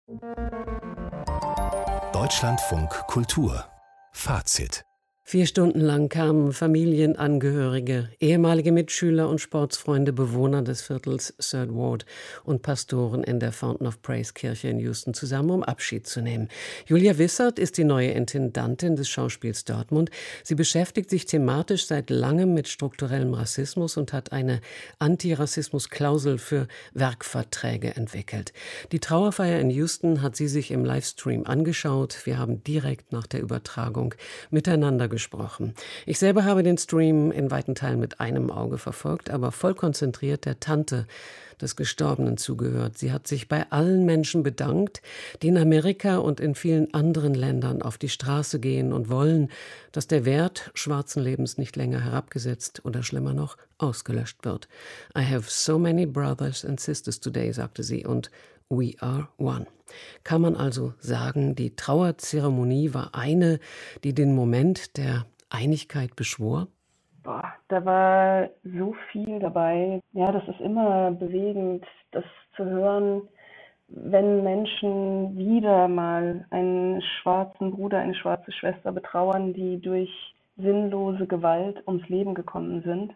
Deutschlandfunk Kultur Fazit. 4 Stunden lang kamen Familienangehörige, ehemalige Mitschüler und Sportsfreunde, Bewohner des Viertels Third Ward und Pastoren in der Fountain of Praise Kirche in Houston zusammen, um Abschied zu nehmen. Julia Wissert ist die neue Intendantin des Schauspiels Dortmund. Sie beschäftigt sich thematisch seit langem mit strukturellem Rassismus und hat eine Antirassismus-Klausel für Werkverträge entwickelt. Die Trauerfeier in Houston hat sie sich im Livestream angeschaut. Wir haben direkt nach der Übertragung miteinander gesprochen. Ich selber habe den Stream in weiten Teilen mit einem Auge verfolgt, aber voll konzentriert der Tante des Gestorbenen zugehört. Sie hat sich bei allen Menschen bedankt, die in Amerika und in vielen anderen Ländern auf die Straße gehen und wollen, dass der Wert schwarzen Lebens nicht länger herabgesetzt oder schlimmer noch ausgelöscht wird. I have so many brothers and sisters today, sagte sie, und we are one. Kann man also sagen, die Trauerzeremonie war eine, die den Moment der Einigkeit beschwor? Da war so viel dabei. Ja, das ist immer bewegend, das zu hören, wenn Menschen wieder mal einen schwarzen Bruder, eine schwarze Schwester betrauern, die durch sinnlose Gewalt ums Leben gekommen sind.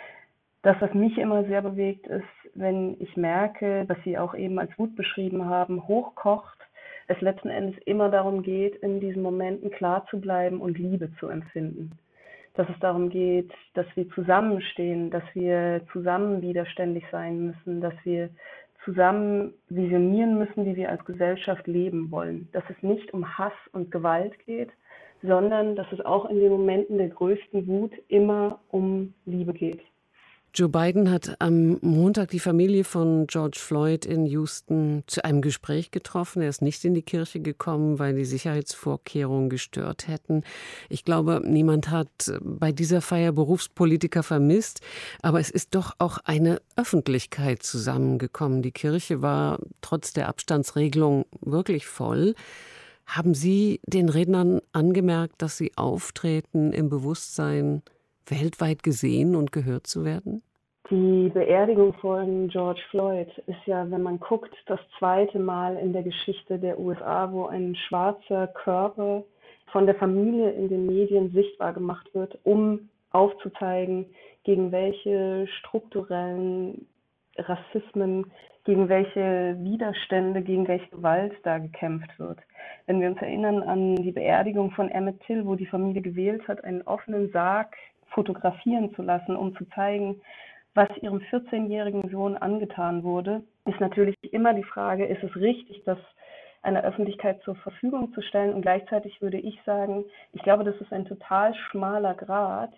Das, was mich immer sehr bewegt, ist, wenn ich merke, was Sie auch eben als Wut beschrieben haben, hochkocht, es letzten Endes immer darum geht, in diesen Momenten klar zu bleiben und Liebe zu empfinden. Dass es darum geht, dass wir zusammenstehen, dass wir zusammen widerständig sein müssen, dass wir zusammen visionieren müssen, wie wir als Gesellschaft leben wollen. Dass es nicht um Hass und Gewalt geht, sondern dass es auch in den Momenten der größten Wut immer um Liebe geht. Joe Biden hat am Montag die Familie von George Floyd in Houston zu einem Gespräch getroffen. Er ist nicht in die Kirche gekommen, weil die Sicherheitsvorkehrungen gestört hätten. Ich glaube, niemand hat bei dieser Feier Berufspolitiker vermisst, aber es ist doch auch eine Öffentlichkeit zusammengekommen. Die Kirche war trotz der Abstandsregelung wirklich voll. Haben Sie den Rednern angemerkt, dass sie auftreten im Bewusstsein, weltweit gesehen und gehört zu werden? Die Beerdigung von George Floyd ist ja, wenn man guckt, das zweite Mal in der Geschichte der USA, wo ein schwarzer Körper von der Familie in den Medien sichtbar gemacht wird, um aufzuzeigen, gegen welche strukturellen Rassismen, gegen welche Widerstände, gegen welche Gewalt da gekämpft wird. Wenn wir uns erinnern an die Beerdigung von Emmett Till, wo die Familie gewählt hat, einen offenen Sarg fotografieren zu lassen, um zu zeigen, was ihrem 14-jährigen Sohn angetan wurde, ist natürlich immer die Frage, ist es richtig, das einer Öffentlichkeit zur Verfügung zu stellen? Und gleichzeitig würde ich sagen, ich glaube, das ist ein total schmaler Grat,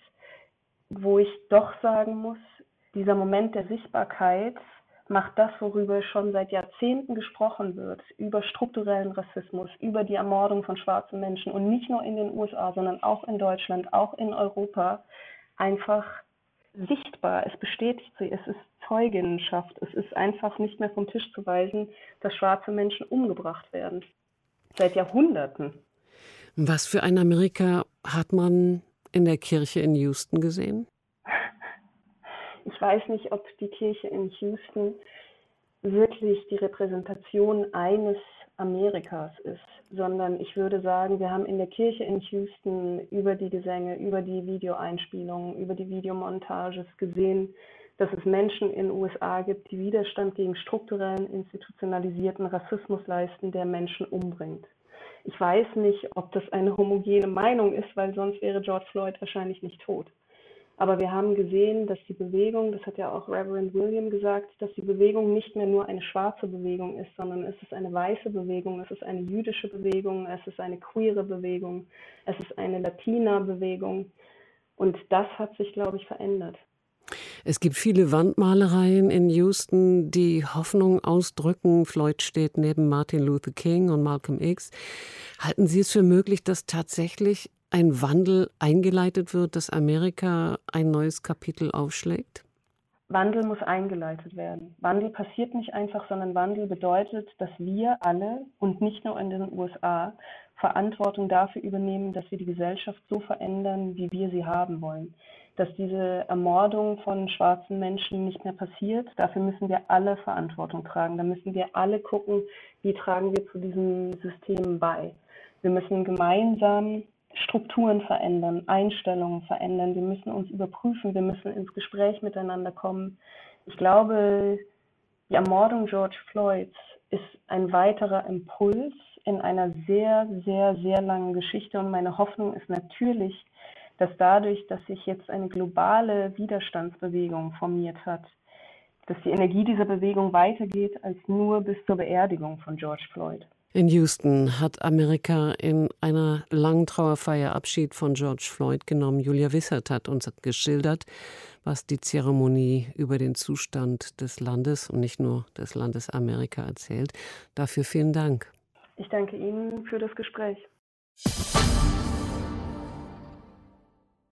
wo ich doch sagen muss, dieser Moment der Sichtbarkeit macht das, worüber schon seit Jahrzehnten gesprochen wird, über strukturellen Rassismus, über die Ermordung von schwarzen Menschen und nicht nur in den USA, sondern auch in Deutschland, auch in Europa, einfach sichtbar. Es bestätigt sie, es ist Zeuginnenschaft, es ist einfach nicht mehr vom Tisch zu weisen, dass schwarze Menschen umgebracht werden. Seit Jahrhunderten. Was für ein Amerika hat man in der Kirche in Houston gesehen? Ich weiß nicht, ob die Kirche in Houston wirklich die Repräsentation eines Amerikas ist, sondern ich würde sagen, wir haben in der Kirche in Houston über die Gesänge, über die Videoeinspielungen, über die Videomontages gesehen, dass es Menschen in den USA gibt, die Widerstand gegen strukturellen, institutionalisierten Rassismus leisten, der Menschen umbringt. Ich weiß nicht, ob das eine homogene Meinung ist, weil sonst wäre George Floyd wahrscheinlich nicht tot. Aber wir haben gesehen, dass die Bewegung, das hat ja auch Reverend William gesagt, dass die Bewegung nicht mehr nur eine schwarze Bewegung ist, sondern es ist eine weiße Bewegung, es ist eine jüdische Bewegung, es ist eine queere Bewegung, es ist eine Latina-Bewegung. Und das hat sich, glaube ich, verändert. Es gibt viele Wandmalereien in Houston, die Hoffnung ausdrücken. Floyd steht neben Martin Luther King und Malcolm X. Halten Sie es für möglich, dass tatsächlich ein Wandel eingeleitet wird, dass Amerika ein neues Kapitel aufschlägt? Wandel muss eingeleitet werden. Wandel passiert nicht einfach, sondern Wandel bedeutet, dass wir alle und nicht nur in den USA Verantwortung dafür übernehmen, dass wir die Gesellschaft so verändern, wie wir sie haben wollen. dass diese Ermordung von schwarzen Menschen nicht mehr passiert. Dafür müssen wir alle Verantwortung tragen. Da müssen wir alle gucken, wie tragen wir zu diesem System bei. Wir müssen gemeinsam Strukturen verändern, Einstellungen verändern. Wir müssen uns überprüfen, wir müssen ins Gespräch miteinander kommen. Ich glaube, die Ermordung George Floyds ist ein weiterer Impuls in einer sehr, sehr, sehr langen Geschichte. Und meine Hoffnung ist natürlich, dass dadurch, dass sich jetzt eine globale Widerstandsbewegung formiert hat, dass die Energie dieser Bewegung weitergeht als nur bis zur Beerdigung von George Floyd. In Houston hat Amerika in einer langen Trauerfeier Abschied von George Floyd genommen. Julia Wissert hat uns geschildert, was die Zeremonie über den Zustand des Landes und nicht nur des Landes Amerika erzählt. Dafür vielen Dank. Ich danke Ihnen für das Gespräch.